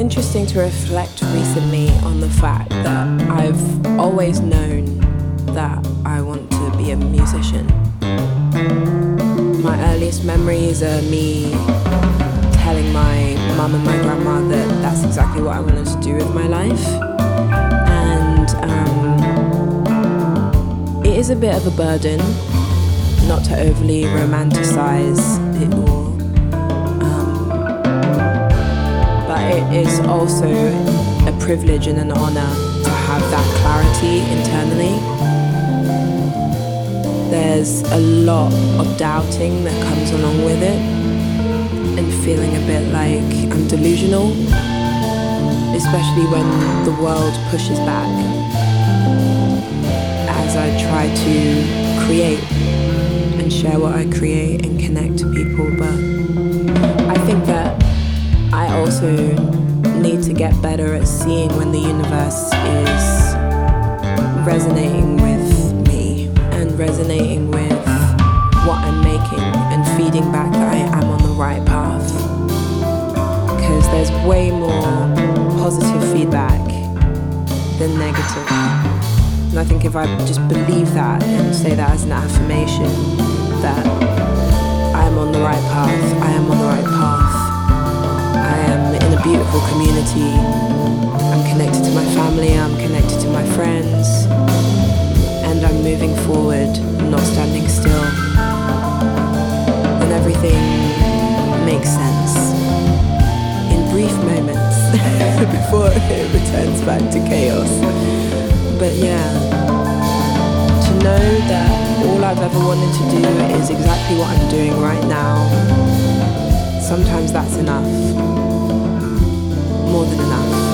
interesting to reflect recently on the fact that I've always known that I want to be a musician. My earliest memories are me telling my mum and my grandma that that's exactly what I wanted to do with my life. And it is a bit of a burden not to overly romanticize it all. But it is also a privilege and an honor to have that clarity internally. There's a lot of doubting that comes along with it, and feeling a bit like I'm delusional, especially when the world pushes back as I try to create and share what I create and connect to people. But I think that I also need to get better at seeing when the universe is resonating with me and resonating with what I'm making and feeding back that I am on the right path. Because there's way more positive feedback than negative. And I think if I just believe that and say that as an affirmation, that I am on the right path, I am on the right path, I am in a beautiful community, I'm connected to my family, I'm connected to my friends, and I'm moving forward, not standing still, and everything makes sense in brief moments before it returns back to chaos. But yeah, to know that all I've ever wanted to do is exactly what I'm doing right now, sometimes that's enough, more than enough.